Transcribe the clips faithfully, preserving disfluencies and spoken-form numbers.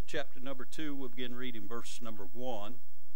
chapter number two, we'll begin reading verse number one.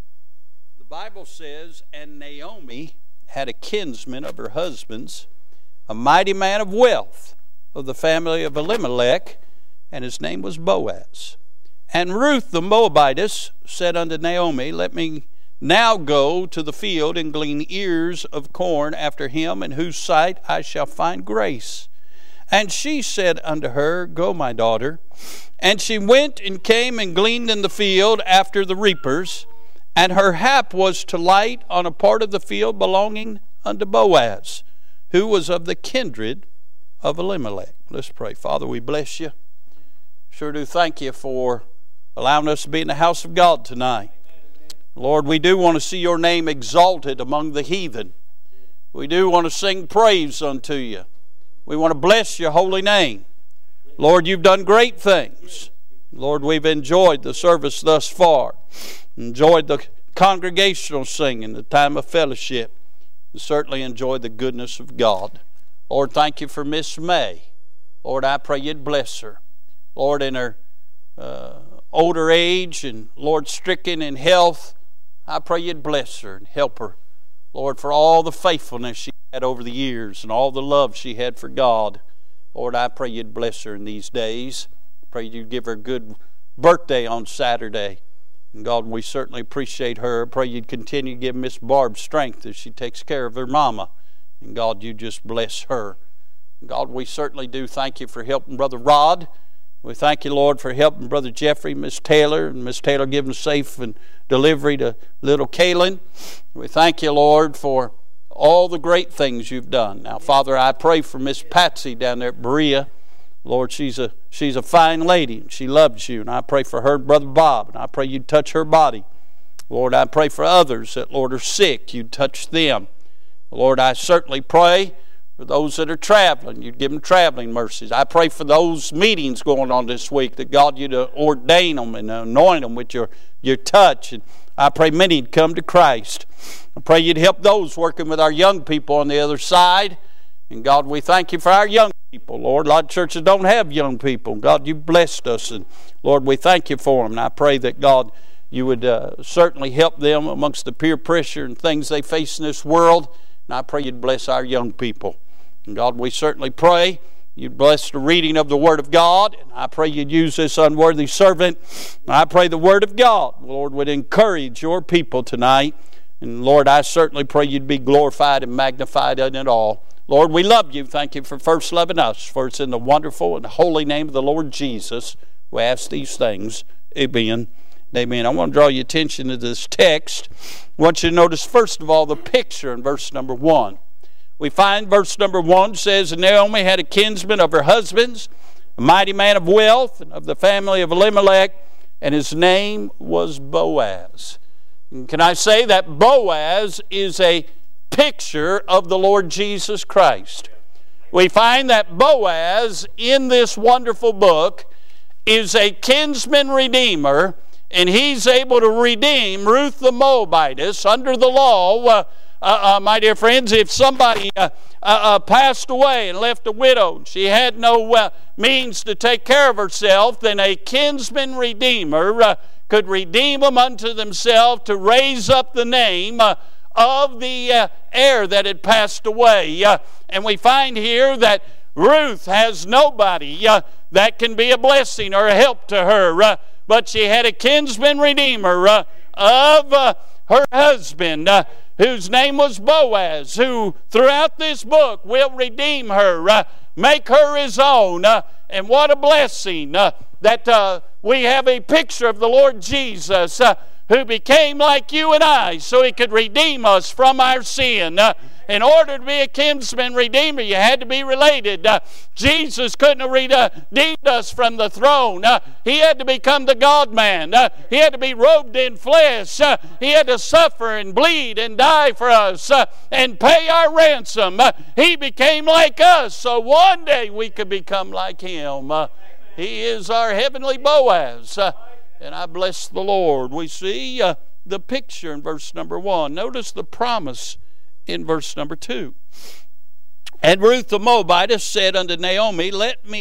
The Bible says, "And Naomi had a kinsman of her husband's, a mighty man of wealth, of the family of Elimelech, and his name was Boaz. And Ruth the Moabitess said unto Naomi, Let me now go to the field and glean ears of corn after him, in whose sight I shall find grace. And she said unto her, Go, my daughter. And she went and came and gleaned in the field after the reapers, and her hap was to light on a part of the field belonging unto Boaz, who was of the kindred of Elimelech." Let's pray. Father, we bless you. Sure do thank you for allowing us to be in the house of God tonight. Lord, we do want to see your name exalted among the heathen. We do want to sing praise unto you. We want to bless your holy name. Lord, you've done great things. Lord, we've enjoyed the service thus far. Enjoyed the congregational singing, the time of fellowship. And certainly enjoyed the goodness of God. Lord, thank you for Miss May. Lord, I pray you'd bless her. Lord, in her uh, older age and, Lord, stricken in health, I pray you'd bless her and help her. Lord, for all the faithfulness she had over the years and all the love she had for God. Lord, I pray you'd bless her in these days. Pray you'd give her a good birthday on Saturday. And God, we certainly appreciate her. Pray you'd continue to give Miss Barb strength as she takes care of her mama. And God, you just bless her. And God, we certainly do thank you for helping Brother Rod. We thank you, Lord, for helping Brother Jeffrey, Miss Taylor, and Miss Taylor giving safe and delivery to little Kaylin. We thank you, Lord, for all the great things you've done. Now, Father, I pray for Miss Patsy down there at Berea. Lord, she's a she's a fine lady, and she loves you. And I pray for her and Brother Bob, and I pray you'd touch her body. Lord, I pray for others that, Lord, are sick. You'd touch them. Lord, I certainly pray for those that are traveling, you'd give them traveling mercies. I pray for those meetings going on this week, that God, you'd ordain them and anoint them with your, your touch. And I pray many would come to Christ. I pray you'd help those working with our young people on the other side. And God, we thank you for our young people, Lord. A lot of churches don't have young people. God, you've blessed us. And Lord, we thank you for them. And I pray that, God, you would uh, certainly help them amongst the peer pressure and things they face in this world. And I pray you'd bless our young people. And God, we certainly pray you'd bless the reading of the Word of God. And I pray you'd use this unworthy servant. And I pray the Word of God, Lord, would encourage your people tonight. And Lord, I certainly pray you'd be glorified and magnified in it all. Lord, we love you. Thank you for first loving us. For it's in the wonderful and holy name of the Lord Jesus we ask these things. Amen. Amen. I want to draw your attention to this text. I want you to notice, first of all, the picture in verse number one. We find verse number one says, "And Naomi had a kinsman of her husband's, a mighty man of wealth, and of the family of Elimelech, and his name was Boaz." And can I say that Boaz is a picture of the Lord Jesus Christ? We find that Boaz in this wonderful book is a kinsman redeemer, and he's able to redeem Ruth the Moabitess under the law. Uh, uh, uh, my dear friends, if somebody uh, uh, uh, passed away and left a widow, and she had no uh, means to take care of herself, then a kinsman redeemer uh, could redeem them unto themselves to raise up the name uh, of the uh, heir that had passed away. Uh, and we find here that Ruth has nobody uh, that can be a blessing or a help to her, uh, but she had a kinsman redeemer uh, of uh, her husband, uh, whose name was Boaz, who throughout this book will redeem her, uh, make her his own. Uh, and what a blessing uh, that uh, we have a picture of the Lord Jesus, uh, who became like you and I so he could redeem us from our sin. Uh, in order to be a kinsman redeemer, you had to be related. Uh, Jesus couldn't have redeemed us from the throne. Uh, he had to become the God-man. Uh, he had to be robed in flesh. Uh, he had to suffer and bleed and die for us uh, and pay our ransom. Uh, he became like us so one day we could become like him. Uh, he is our heavenly Boaz. Uh, And I bless the Lord. We see uh, the picture in verse number one. Notice the promise in verse number two. "And Ruth the Moabitess said unto Naomi, Let me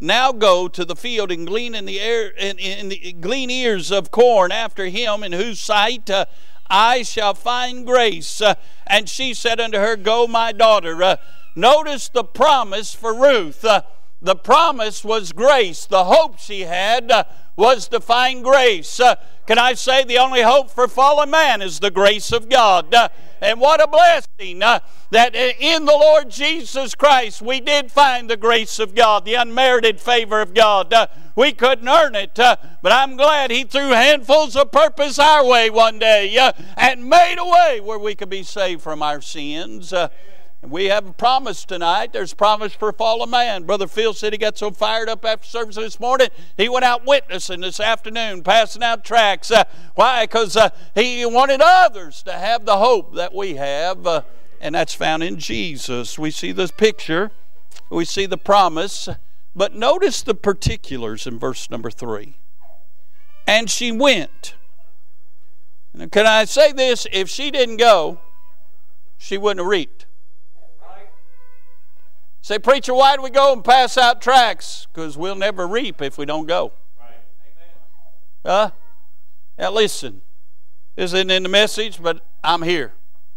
now go to the field and glean in the air in, in the glean ears of corn after him, in whose sight uh, I shall find grace. Uh, and she said unto her, Go, my daughter. Uh, notice the promise for Ruth. Uh, the promise was grace. The hope she had uh, was to find grace. Uh, can I say the only hope for fallen man is the grace of God? Uh, and what a blessing uh, that in the Lord Jesus Christ we did find the grace of God, the unmerited favor of God. Uh, we couldn't earn it, uh, but I'm glad He threw handfuls of purpose our way one day uh, and made a way where we could be saved from our sins. Uh, We have a promise tonight. There's a promise for fallen man. Brother Phil said he got so fired up after service this morning, he went out witnessing this afternoon, passing out tracts. Uh, why? Because uh, he wanted others to have the hope that we have, uh, and that's found in Jesus. We see this picture. We see the promise. But notice the particulars in verse number three. And she went. Now, can I say this? If she didn't go, she wouldn't have reaped. Say, preacher, why do we go and pass out tracts? Because we'll never reap if we don't go. Right. Huh? Now listen, this isn't in the message, but I'm here.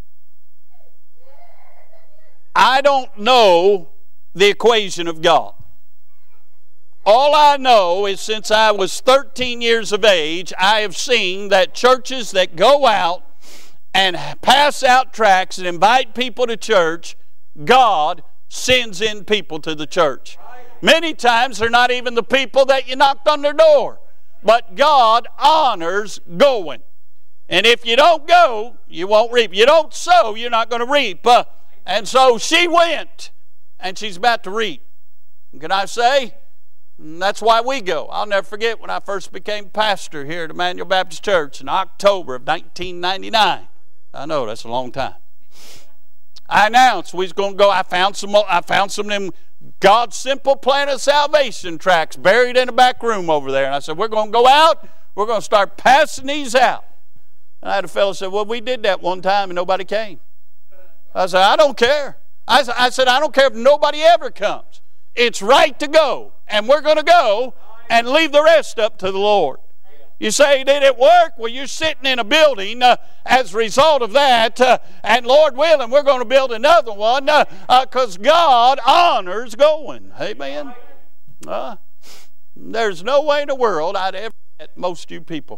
I don't know the equation of God. All I know is since I was thirteen years of age, I have seen that churches that go out and pass out tracts and invite people to church, God sends in people to the church. Many times they're not even the people that you knocked on their door. But God honors going. And if you don't go, you won't reap. You don't sow, you're not going to reap. Uh, and so she went, and she's about to reap. Can I say? That's why we go. I'll never forget when I first became pastor here at Emmanuel Baptist Church in October of nineteen ninety-nine. I know, that's a long time. I announced we was going to go. I found some. I found some of them God's Simple Plan of Salvation tracts buried in a back room over there. And I said, we're going to go out. We're going to start passing these out. And I had a fellow say, well, we did that one time and nobody came. I said, I don't care. I said, I said, I don't care if nobody ever comes. It's right to go. And we're going to go and leave the rest up to the Lord. You say, did it work? Well, you're sitting in a building uh, as a result of that. Uh, and Lord willing, we're going to build another one because uh, uh, God honors going. Amen. Uh, there's no way in the world I'd ever met most of you people.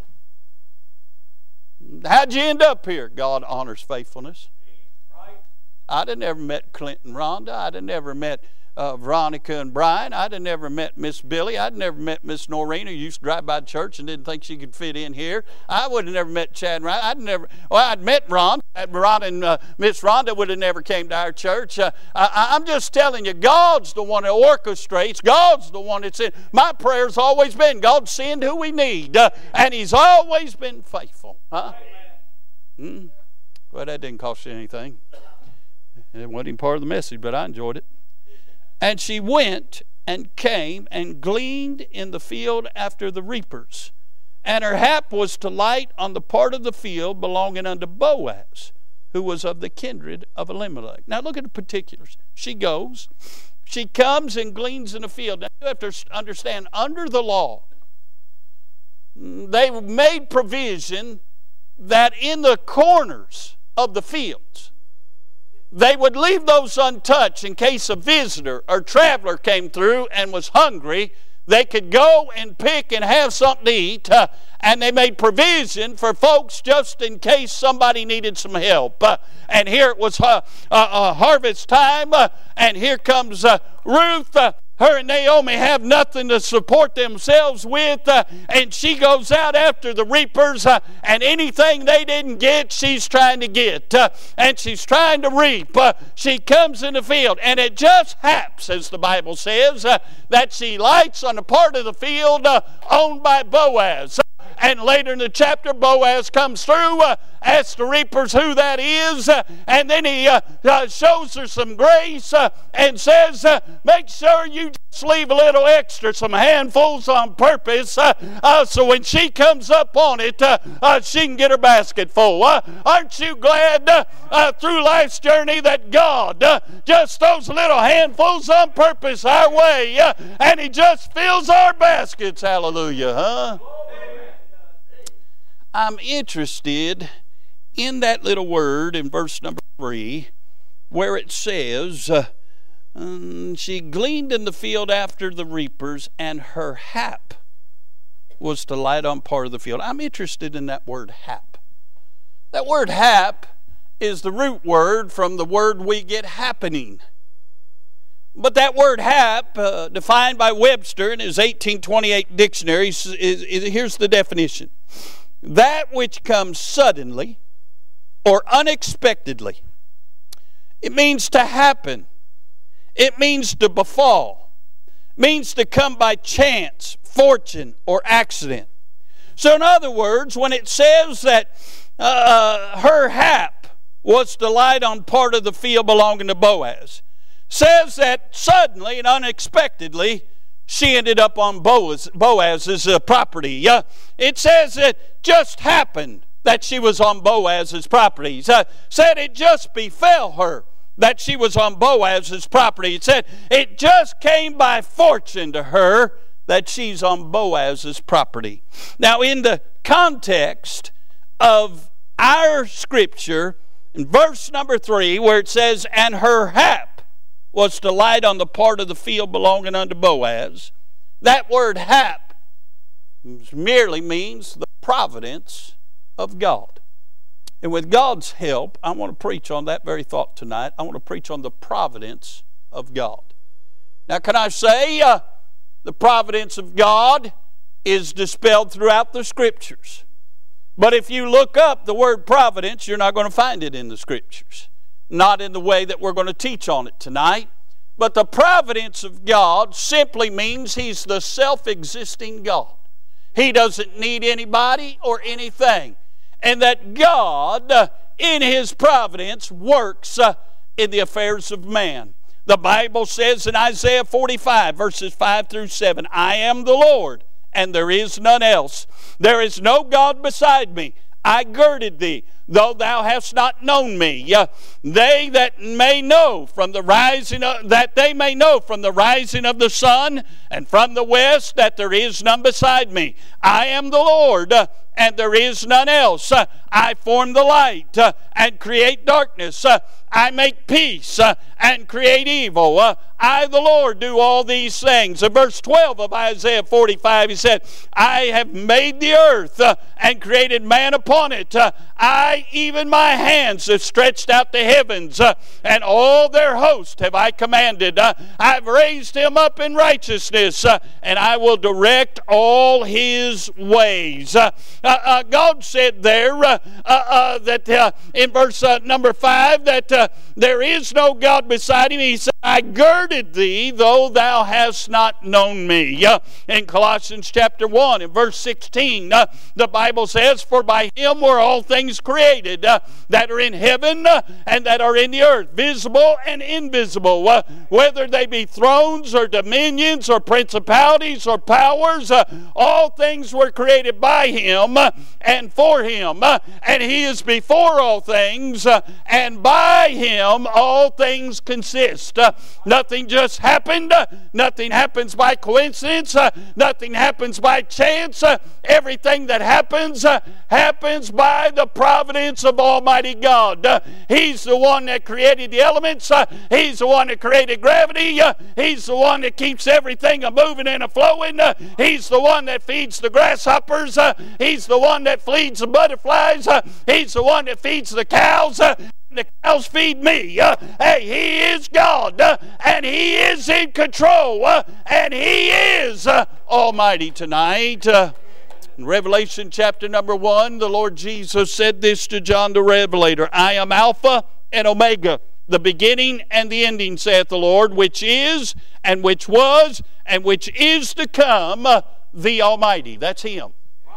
How'd you end up here? God honors faithfulness. I'd have never met Clint and Rhonda. I'd have never met Uh, Veronica and Brian. I'd have never met Miss Billy. I'd never met Miss Noreen, who used to drive by church and didn't think she could fit in here. I would have never met Chad and Ryan. I'd never, well, I'd met Ron. Ron and uh, Miss Rhonda would have never came to our church. Uh, I, I'm just telling you, God's the one that orchestrates. God's the one that's in. My prayer's always been, God send who we need. Uh, and He's always been faithful. Huh? Mm. Well, that didn't cost you anything. It wasn't even part of the message, but I enjoyed it. And she went and came and gleaned in the field after the reapers. And her hap was to light on the part of the field belonging unto Boaz, who was of the kindred of Elimelech. Now look at the particulars. She goes, she comes and gleans in the field. Now you have to understand, under the law, they made provision that in the corners of the fields, they would leave those untouched in case a visitor or traveler came through and was hungry. They could go and pick and have something to eat. Uh, and they made provision for folks just in case somebody needed some help. Uh, and here it was uh, uh, uh, harvest time. Uh, and here comes uh, Ruth. Uh, Her and Naomi have nothing to support themselves with, uh, and she goes out after the reapers, uh, and anything they didn't get, she's trying to get, uh, and she's trying to reap. Uh, she comes in the field, and it just happens, as the Bible says, uh, that she lights on a part of the field uh, owned by Boaz. and later in the chapter, Boaz comes through, uh, asks the reapers who that is, uh, and then he uh, uh, shows her some grace uh, and says, uh, make sure you just leave a little extra, some handfuls on purpose, uh, uh, so when she comes up on it, uh, uh, she can get her basket full. Uh, aren't you glad uh, uh, through life's journey that God uh, just throws little handfuls on purpose our way, uh, and He just fills our baskets? Hallelujah, huh? I'm interested in that little word in verse number three, where it says, uh, um, she gleaned in the field after the reapers, and her hap was to light on part of the field. I'm interested in that word hap. That word hap is the root word from the word we get happening. But that word hap, uh, defined by Webster in his eighteen twenty-eight dictionary, is, is, is, here's the definition. That which comes suddenly or unexpectedly. It means to happen. It means to befall. It means to come by chance, fortune, or accident. So in other words, when it says that uh, her hap was to light on part of the field belonging to Boaz, says that suddenly and unexpectedly she ended up on Boaz, Boaz's uh, property. Uh, it says it just happened that she was on Boaz's property. Uh, said it just befell her that she was on Boaz's property. It said it just came by fortune to her that she's on Boaz's property. Now, in the context of our scripture, in verse number three, where it says, and her hap was to light on the part of the field belonging unto Boaz, that word hap merely means the providence of God. And with God's help, I want to preach on that very thought tonight. I want to preach on the providence of God. Now, can I say uh, the providence of God is dispelled throughout the Scriptures. But if you look up the word providence, you're not going to find it in the Scriptures. Not in the way that we're going to teach on it tonight. But the providence of God simply means He's the self-existing God. He doesn't need anybody or anything. And that God, uh, in His providence, works uh, in the affairs of man. The Bible says in Isaiah forty-five, verses five through seven, I am the Lord, and there is none else. There is no God beside me. I girded thee, though thou hast not known me. Uh, they that may know from the rising of, that they may know from the rising of the sun and from the west that there is none beside me. I am the Lord, uh, and there is none else. Uh, I form the light uh, and create darkness. Uh, I make peace uh, and create evil. Uh, I, the Lord, do all these things. In verse twelve of Isaiah forty-five, He said, I have made the earth uh, and created man upon it. Uh, I, even my hands, have stretched out the heavens, uh, and all their host have I commanded. Uh, I've raised him up in righteousness, uh, and I will direct all his ways. Uh, uh, uh, God said there uh, uh, uh, that uh, in verse uh, number five that uh, there is no God beside him. He said, I girded thee, though thou hast not known me. Uh, in Colossians chapter one, in verse sixteen, uh, the Bible says, for by him were all things created, uh, that are in heaven uh, and that are in the earth, visible and invisible, uh, whether they be thrones or dominions or principalities or powers, uh, all things were created by him uh, and for him, uh, and he is before all things, uh, and by him all things consist. Uh, nothing just happened. Uh, nothing happens by coincidence. Uh, nothing happens by chance. Uh, everything that happens uh, happens by the providence of Almighty God. Uh, he's the one that created the elements. Uh, he's the one that created gravity. Uh, he's the one that keeps everything a moving and a flowing. Uh, he's the one that feeds the grasshoppers. Uh, he's the one that feeds the butterflies. Uh, he's the one that feeds the cows. Uh, the cows feed me. Uh, hey, He is God, uh, and He is in control, uh, and He is uh, Almighty tonight. Uh, in Revelation chapter number one, the Lord Jesus said this to John the Revelator, I am Alpha and Omega, the beginning and the ending, saith the Lord, which is, and which was, and which is to come, uh, the Almighty. That's Him.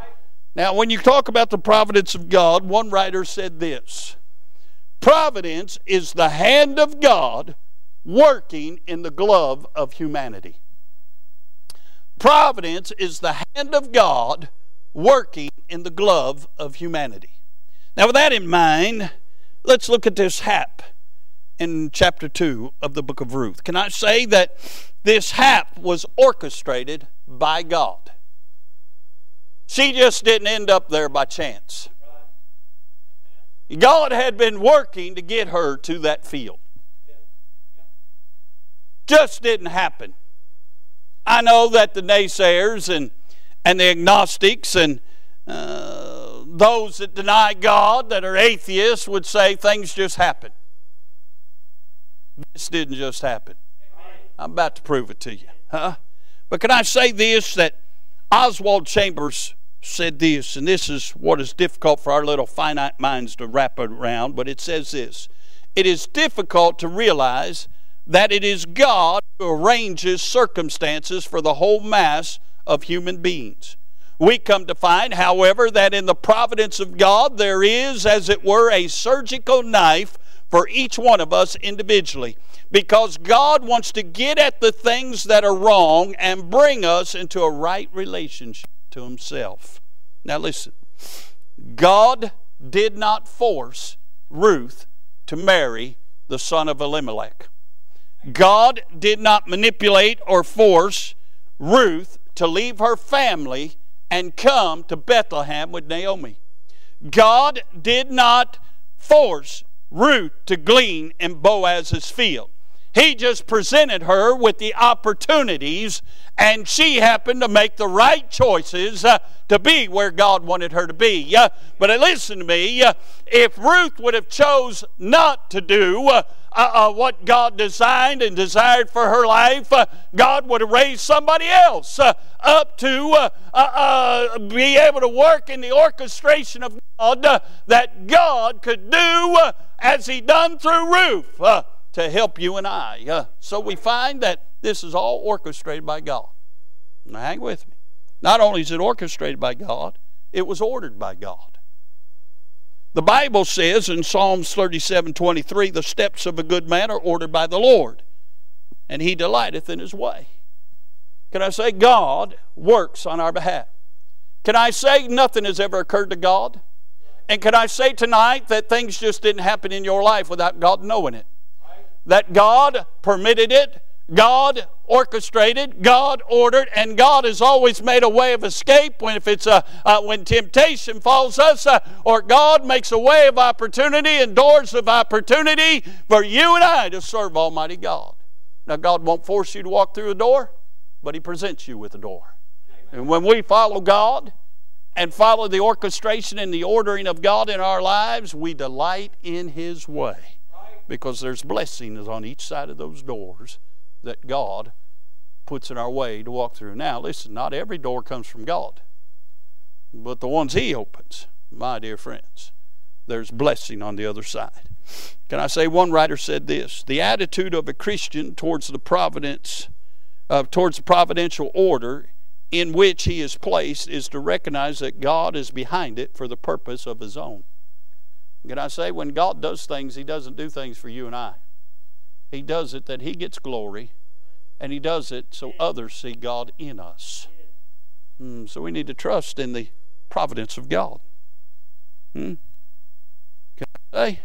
Now, when you talk about the providence of God, one writer said this: providence is the hand of God working in the glove of humanity. Providence is the hand of God working in the glove of humanity. Now, with that in mind, let's look at this hap in chapter two of the book of Ruth. Can I say that this hap was orchestrated by God? She just didn't end up there by chance. God had been working to get her to that field. Just didn't happen. I know that the naysayers and, and the agnostics and uh, those that deny God, that are atheists, would say things just happen. This didn't just happen. I'm about to prove it to you. Huh? But can I say this, that Oswald Chambers said this, and this is what is difficult for our little finite minds to wrap it around, but it says this: it is difficult to realize that it is God who arranges circumstances for the whole mass of human beings. We come to find, however, that in the providence of God there is, as it were, a surgical knife for each one of us individually, because God wants to get at the things that are wrong and bring us into a right relationship to Himself. Now listen, God did not force Ruth to marry the son of Elimelech. God did not manipulate or force Ruth to leave her family and come to Bethlehem with Naomi. God did not force Ruth to glean in Boaz's field. He just presented her with the opportunities, and she happened to make the right choices uh, to be where God wanted her to be. Uh, but uh, listen to me, uh, if Ruth would have chose not to do uh, uh, uh, what God designed and desired for her life, uh, God would have raised somebody else uh, up to uh, uh, uh, be able to work in the orchestration of God uh, that God could do uh, as He done through Ruth. Uh, to help you and I. Uh, so we find that this is all orchestrated by God. Now hang with me. Not only is it orchestrated by God, it was ordered by God. The Bible says in Psalms thirty-seven twenty-three, the steps of a good man are ordered by the Lord, and He delighteth in His way. Can I say God works on our behalf? Can I say nothing has ever occurred to God? And can I say tonight that things just didn't happen in your life without God knowing it? That God permitted it, God orchestrated, God ordered, and God has always made a way of escape when if it's a uh, when temptation falls us, uh, or God makes a way of opportunity and doors of opportunity for you and I to serve Almighty God. Now God won't force you to walk through a door, but He presents you with a door. And when we follow God and follow the orchestration and the ordering of God in our lives, we delight in His way. Because there's blessings on each side of those doors that God puts in our way to walk through. Now, listen, not every door comes from God. But the ones He opens, my dear friends, there's blessing on the other side. Can I say, one writer said this: the attitude of a Christian towards the providence, uh, towards the providential order in which he is placed is to recognize that God is behind it for the purpose of His own. Can I say, when God does things, He doesn't do things for you and I. He does it that He gets glory, and He does it so others see God in us. Mm, so we need to trust in the providence of God. Hmm? Can I say,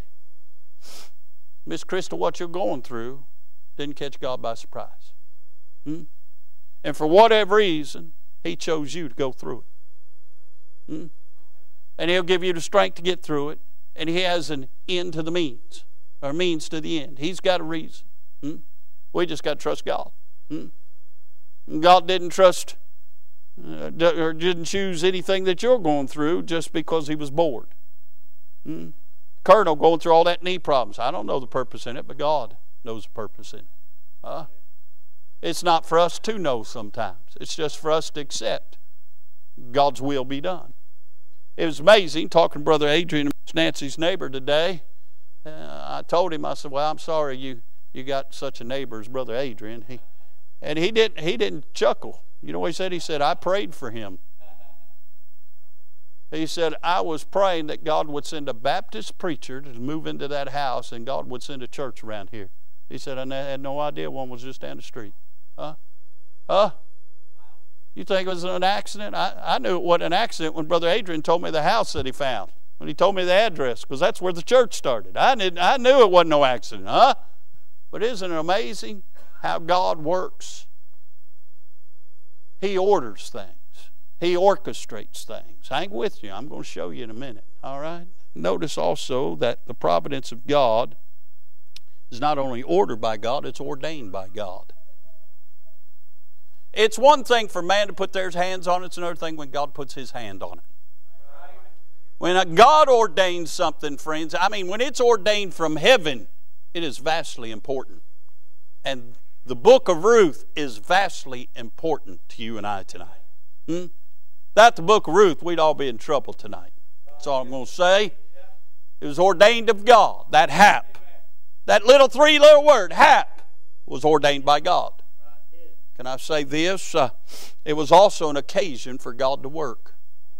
Miss Crystal, what you're going through didn't catch God by surprise. Hmm? And for whatever reason, He chose you to go through it. Hmm? And He'll give you the strength to get through it. And He has an end to the means, or means to the end. He's got a reason. Hmm? We just got to trust God. Hmm? God didn't trust uh, or didn't choose anything that you're going through just because He was bored. Hmm? Colonel going through all that knee problems. I don't know the purpose in it, but God knows the purpose in it. Uh, it's not for us to know sometimes. It's just for us to accept God's will be done. It was amazing talking to Brother Adrian, Nancy's neighbor today. Uh, I told him, I said, well, I'm sorry you, you got such a neighbor as Brother Adrian. He, and he didn't, he didn't chuckle. You know what he said? He said, I prayed for him. He said, I was praying that God would send a Baptist preacher to move into that house and God would send a church around here. He said, I had no idea one was just down the street. Huh? Huh? You think it was an accident? I, I knew it wasn't an accident when Brother Adrian told me the house that he found. When he told me the address, because that's where the church started. I, didn't, I knew it wasn't no accident. Huh? But isn't it amazing how God works? He orders things. He orchestrates things. Hang with you. I'm going to show you in a minute. All right? Notice also that the providence of God is not only ordered by God, it's ordained by God. It's one thing for man to put their hands on it. It's another thing when God puts His hand on it. When God ordains something, friends, I mean, when it's ordained from heaven, it is vastly important. And the book of Ruth is vastly important to you and I tonight. Hmm? Without the book of Ruth, we'd all be in trouble tonight. That's all I'm going to say. It was ordained of God. That hap, that little three little word, hap, was ordained by God. Can I say this? Uh, it was also an occasion for God to work.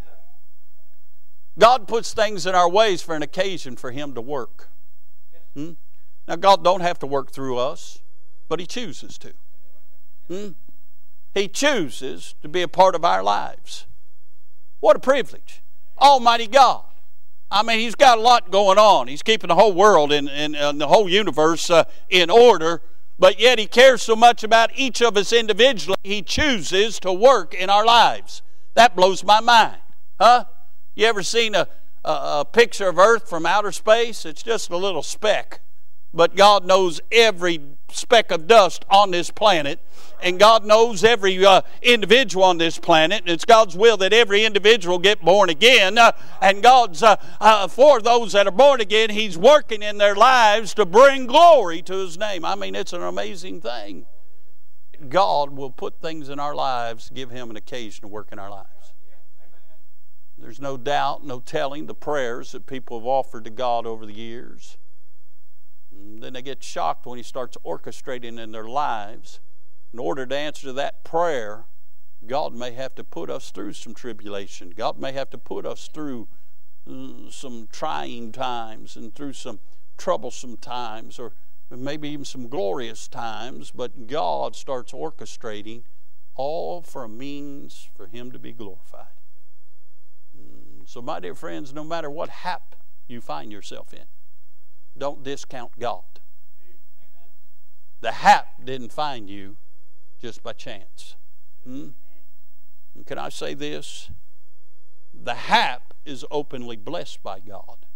God puts things in our ways for an occasion for Him to work. Hmm? Now, God don't have to work through us, but He chooses to. Hmm? He chooses to be a part of our lives. What a privilege. Almighty God. I mean, He's got a lot going on. He's keeping the whole world and in, in, in the whole universe uh, in order, but yet He cares so much about each of us individually, He chooses to work in our lives. That blows my mind. Huh? You ever seen a, a, a picture of Earth from outer space? It's just a little speck. But God knows every speck of dust on this planet. And God knows every uh, individual on this planet. And it's God's will that every individual get born again. Uh, and God's, uh, uh, for those that are born again, He's working in their lives to bring glory to His name. I mean, it's an amazing thing. God will put things in our lives, give Him an occasion to work in our lives. There's no doubt, no telling the prayers that people have offered to God over the years. And then they get shocked when He starts orchestrating in their lives. In order to answer that prayer, God may have to put us through some tribulation. God may have to put us through uh, some trying times and through some troublesome times, or maybe even some glorious times. But God starts orchestrating all for a means for Him to be glorified. So, my dear friends, no matter what hap you find yourself in, don't discount God. The hap didn't find you just by chance. Hmm? And can I say this? The hap is openly blessed by God.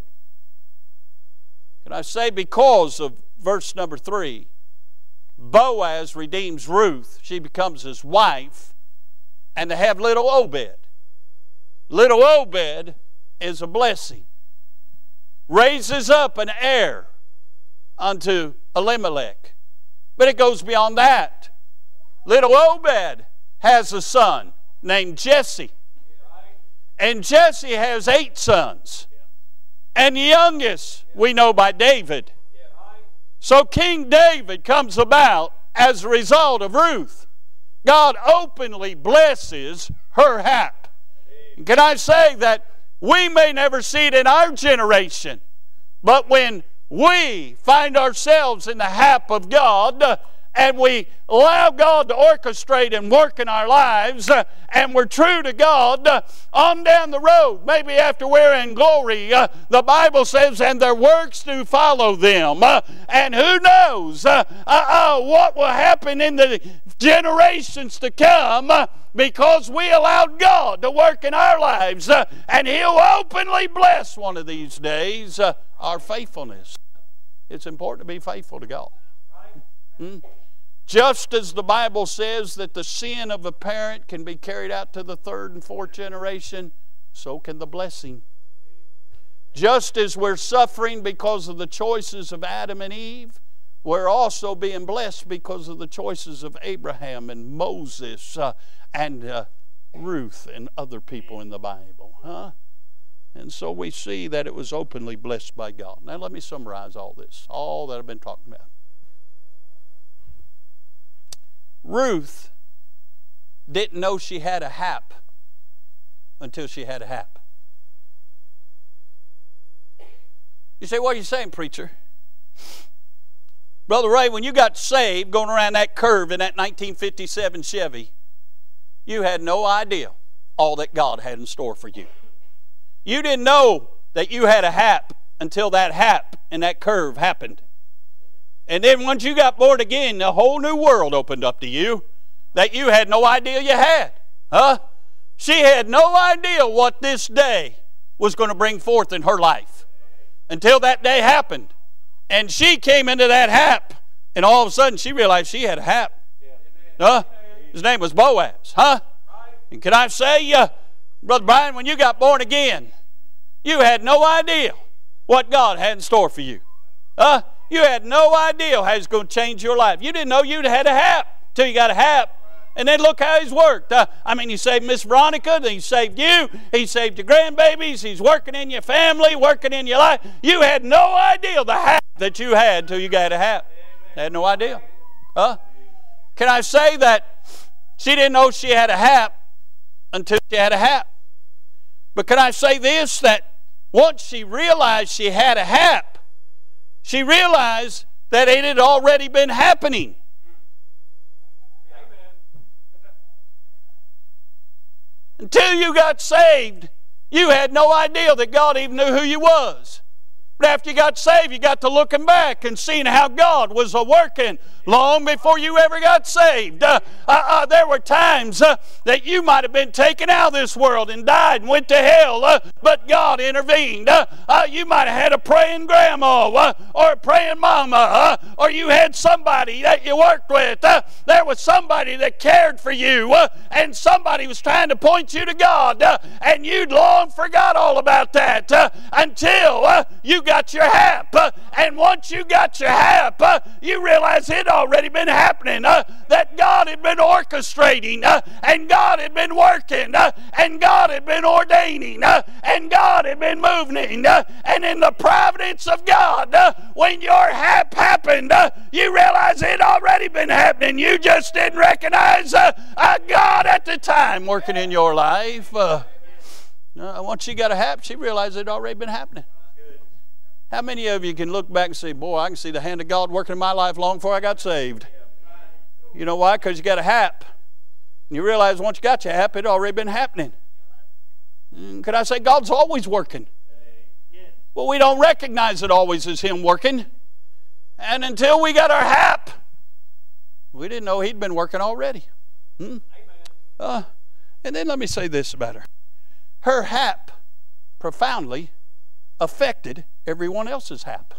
Can I say, because of verse number three, Boaz redeems Ruth. She becomes his wife, and they have little Obed. Little Obed is a blessing. Raises up an heir unto Elimelech. But it goes beyond that. Little Obed has a son named Jesse. And Jesse has eight sons. And the youngest we know by David. So King David comes about as a result of Ruth. God openly blesses her hap. Can I say that we may never see it in our generation, but when we find ourselves in the hap of God, uh, and we allow God to orchestrate and work in our lives, uh, and we're true to God, uh, on down the road, maybe after we're in glory, uh, the Bible says, and their works do follow them. Uh, and who knows uh, uh, uh, what will happen in the generations to come, uh, because we allowed God to work in our lives, uh, and He'll openly bless one of these days uh, our faithfulness. It's important to be faithful to God. Hmm? Just as the Bible says that the sin of a parent can be carried out to the third and fourth generation, so can the blessing. Just as we're suffering because of the choices of Adam and Eve, we're also being blessed because of the choices of Abraham and Moses uh, and uh, Ruth and other people in the Bible. Huh? And so we see that it was openly blessed by God. Now let me summarize all this, all that I've been talking about. Ruth didn't know she had a hap until she had a hap. You say, what are you saying, preacher? Brother Ray, when you got saved going around that curve in that nineteen fifty-seven Chevy, you had no idea all that God had in store for you. You didn't know that you had a hap until that hap and that curve happened. And then once you got born again, a whole new world opened up to you that you had no idea you had. Huh? She had no idea what this day was going to bring forth in her life until that day happened. And she came into that hap, and all of a sudden she realized she had a hap. Huh? His name was Boaz. Huh? And can I say, uh, Brother Brian, when you got born again, you had no idea what God had in store for you. Huh? You had no idea how He's going to change your life. You didn't know you had a hap till you got a hap. And then look how He's worked. Uh, I mean, He saved Miss Veronica, then He saved you, He saved your grandbabies, He's working in your family, working in your life. You had no idea the hap that you had till you got a hap. Had no idea. Huh? Can I say that she didn't know she had a hap until she had a hap? But can I say this, that once she realized she had a hap, she realized that it had already been happening. Until you got saved, you had no idea that God even knew who you was. But after you got saved, you got to looking back and seeing how God was a-working long before you ever got saved. Uh, uh, uh, there were times uh, that you might have been taken out of this world and died and went to hell, uh, but God intervened. Uh, uh, you might have had a praying grandma uh, or a praying mama, uh, or you had somebody that you worked with. Uh, there was somebody that cared for you, uh, and somebody was trying to point you to God, uh, and you'd long forgot all about that uh, until uh, you got your hap. Uh, and once you got your hap, uh, you realize it already been happening, uh, that God had been orchestrating, uh, and God had been working, uh, and God had been ordaining, uh, and God had been moving, uh, and in the providence of God, uh, when your hap happened, uh, you realize it already been happening. You just didn't recognize uh, uh, God at the time working in your life. Uh, uh, once she got a hap, she realized it already been happening. How many of you can look back and say, boy, I can see the hand of God working in my life long before I got saved? You know why? Because you got a hap. And you realize once you got your hap, it already been happening. And could I say God's always working? Well, we don't recognize it always as Him working. And until we got our hap, we didn't know He'd been working already. Hmm? Uh, and then let me say this about her. Her hap profoundly affected everyone else's hap.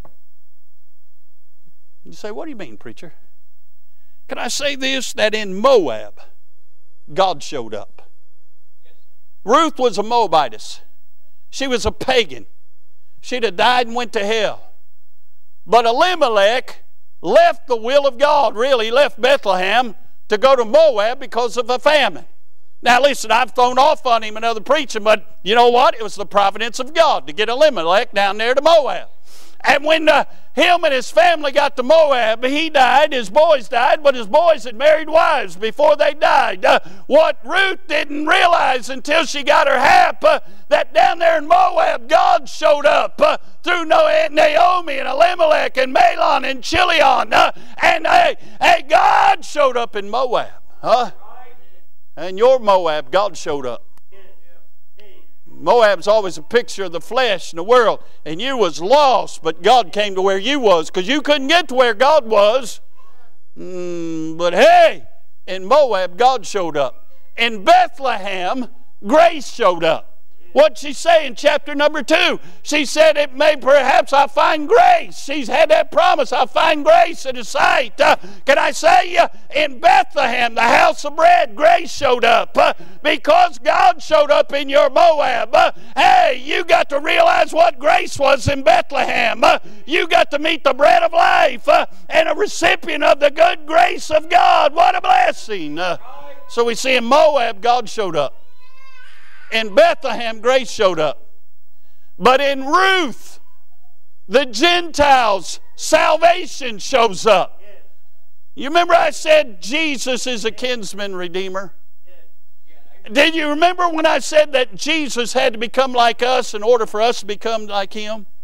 You say, what do you mean, preacher? Can I say this, that in Moab, God showed up. Ruth was a Moabitess. She was a pagan. She'd have died and went to hell. But Elimelech left the will of God, really. He left Bethlehem to go to Moab because of a famine. Now listen, I've thrown off on him another preaching, but you know what? It was the providence of God to get Elimelech down there to Moab. And when uh, him and his family got to Moab, he died, his boys died, but his boys had married wives before they died. Uh, what Ruth didn't realize until she got her hap, uh, that down there in Moab, God showed up uh, through Naomi and Elimelech and Mahlon and Chilion. Uh, and uh, hey, God showed up in Moab. Huh? And your Moab, God showed up. Moab's always a picture of the flesh and the world. And you was lost, but God came to where you was because you couldn't get to where God was. Mm, but hey, in Moab, God showed up. In Bethlehem, grace showed up. What'd she say in chapter number two? She said, it may perhaps I find grace. She's had that promise. I find grace in His sight. Uh, can I say uh, in Bethlehem, the house of bread, grace showed up. Uh, because God showed up in your Moab. Uh, hey, you got to realize what grace was in Bethlehem. Uh, you got to meet the bread of life uh, and a recipient of the good grace of God. What a blessing. Uh, so we see in Moab, God showed up. In Bethlehem, grace showed up. But in Ruth, the Gentiles, salvation shows up. You remember I said Jesus is a kinsman redeemer? Did you remember when I said that Jesus had to become like us in order for us to become like Him?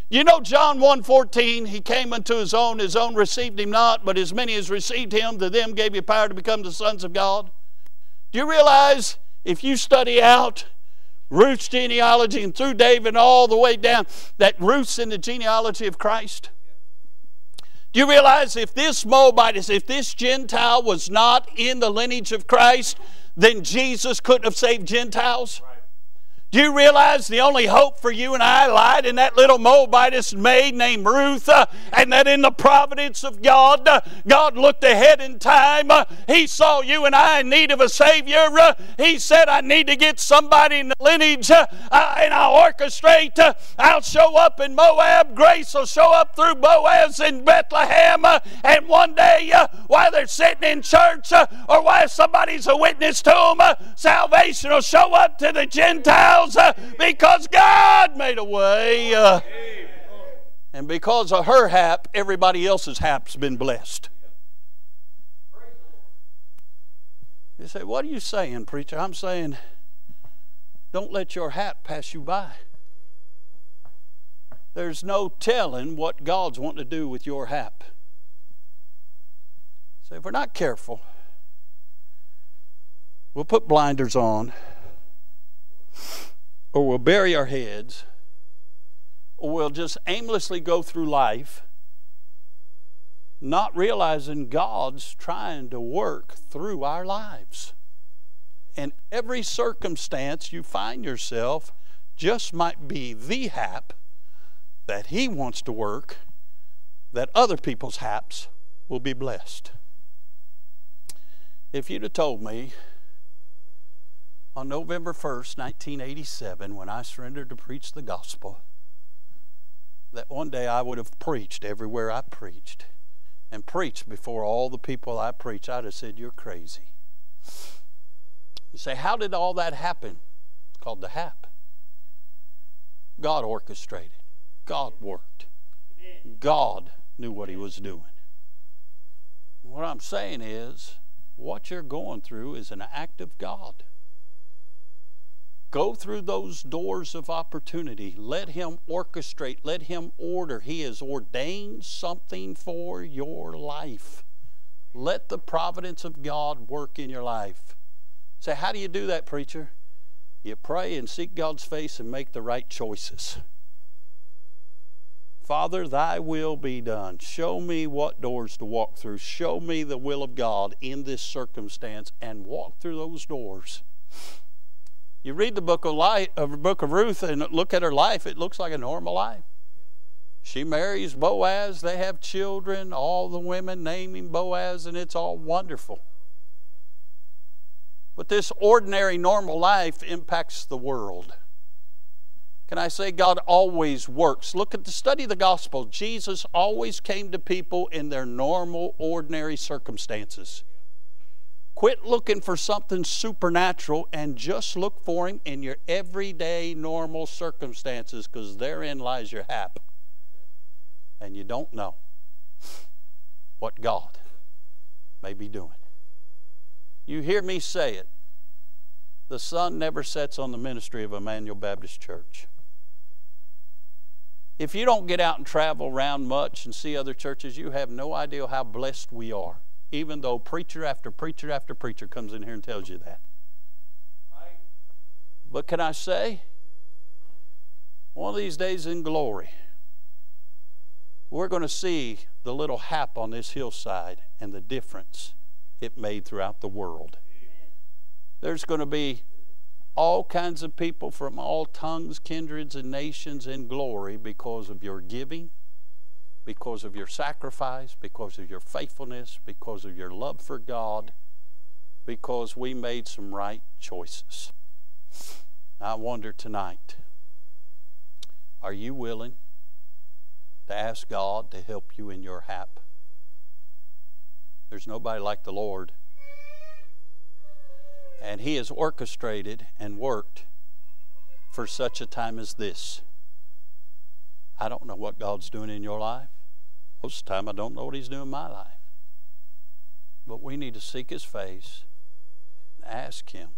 You know John one fourteen, he came unto his own, his own received him not, but as many as received him, to them gave he power to become the sons of God. Do you realize if you study out Ruth's genealogy and through David all the way down, that Ruth's in the genealogy of Christ? Do you realize if this Moabite, if this Gentile was not in the lineage of Christ, then Jesus couldn't have saved Gentiles? Do you realize the only hope for you and I lied in that little Moabitess maid named Ruth, uh, and that in the providence of God, uh, God looked ahead in time. Uh, he saw you and I in need of a Savior. Uh, he said, I need to get somebody in the lineage, uh, uh, and I'll orchestrate. Uh, I'll show up in Moab. Grace will show up through Boaz in Bethlehem. Uh, and one day, uh, while they're sitting in church, uh, or while somebody's a witness to them, uh, salvation will show up to the Gentiles. Uh, because God made a way. Uh, and because of her hap, everybody else's hap's been blessed. You say, what are you saying, preacher? I'm saying, don't let your hap pass you by. There's no telling what God's wanting to do with your hap. So if we're not careful, we'll put blinders on, or we'll bury our heads, or we'll just aimlessly go through life not realizing God's trying to work through our lives. And every circumstance you find yourself just might be the hap that He wants to work, that other people's haps will be blessed. If you'd have told me on November first, nineteen eighty-seven, when I surrendered to preach the gospel, that one day I would have preached everywhere I preached, and preached before all the people I preached, I'd have said, you're crazy. You say, how did all that happen? It's called the hap. God orchestrated. God worked. God knew what He was doing. What I'm saying is, what you're going through is an act of God. Go through those doors of opportunity. Let Him orchestrate. Let Him order. He has ordained something for your life. Let the providence of God work in your life. Say, how do you do that, preacher? You pray and seek God's face and make the right choices. Father, Thy will be done. Show me what doors to walk through. Show me the will of God in this circumstance, and walk through those doors. You read the book of life, of the book of Ruth, and look at her life. It looks like a normal life. She marries Boaz. They have children. All the women name him Boaz, and it's all wonderful. But this ordinary, normal life impacts the world. Can I say God always works? Look at the study of the gospel. Jesus always came to people in their normal, ordinary circumstances. Quit looking for something supernatural and just look for Him in your everyday, normal circumstances, because therein lies your hap. And you don't know what God may be doing. You hear me say it. The sun never sets on the ministry of Emmanuel Baptist Church. If you don't get out and travel around much and see other churches, you have no idea how blessed we are. Even though preacher after preacher after preacher comes in here and tells you that. Right. But can I say, one of these days in glory, we're going to see the little hap on this hillside and the difference it made throughout the world. There's going to be all kinds of people from all tongues, kindreds, and nations in glory because of your giving, because of your sacrifice, because of your faithfulness, because of your love for God, because we made some right choices. I wonder tonight, are you willing to ask God to help you in your hap? There's nobody like the Lord. And He has orchestrated and worked for such a time as this. I don't know what God's doing in your life. Most of the time I don't know what He's doing in my life. But we need to seek His face and ask Him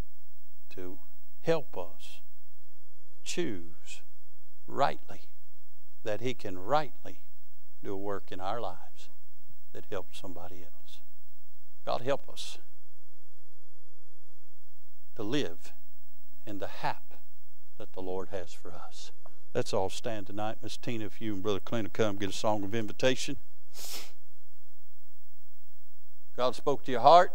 to help us choose rightly that He can rightly do a work in our lives that helps somebody else. God, help us to live in the hap that the Lord has for us. Let's all stand tonight. Miss Tina, if you and Brother Clint will come get a song of invitation. God spoke to your heart.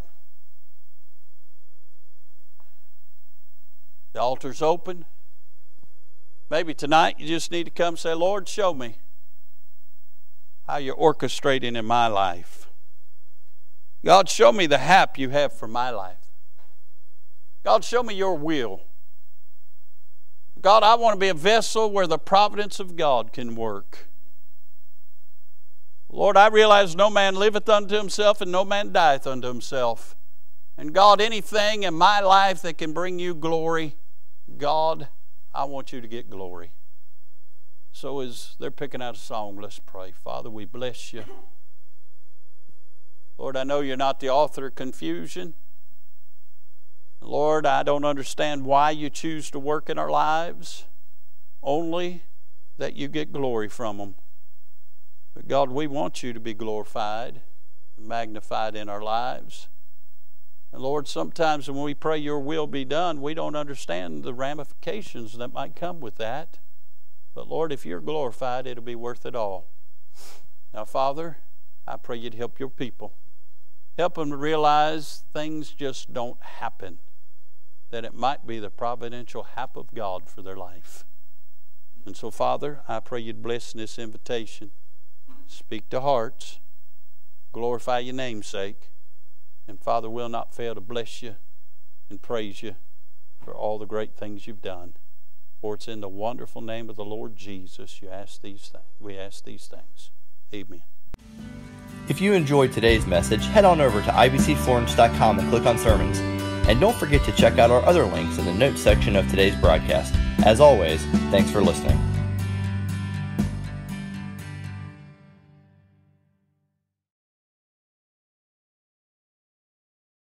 The altar's open. Maybe tonight you just need to come and say, Lord, show me how you're orchestrating in my life. God, show me the hap you have for my life. God, show me your will. God, I want to be a vessel where the providence of God can work. Lord, I realize no man liveth unto himself and no man dieth unto himself. And God, anything in my life that can bring you glory, God, I want you to get glory. So as they're picking out a song, let's pray. Father, we bless you. Lord, I know you're not the author of confusion. Lord, I don't understand why you choose to work in our lives, only that you get glory from them. But God, we want you to be glorified and magnified in our lives. And Lord, sometimes when we pray your will be done, we don't understand the ramifications that might come with that. But Lord, if you're glorified, it'll be worth it all. Now, Father, I pray you'd help your people. Help them to realize things just don't happen, that it might be the providential hap of God for their life. And so, Father, I pray you'd bless this invitation. Speak to hearts. Glorify your namesake. And Father, we'll not fail to bless you and praise you for all the great things you've done. For it's in the wonderful name of the Lord Jesus you ask these things. We ask these things. Amen. If you enjoyed today's message, head on over to I B C Florence dot com and click on Sermons. And don't forget to check out our other links in the notes section of today's broadcast. As always, thanks for listening.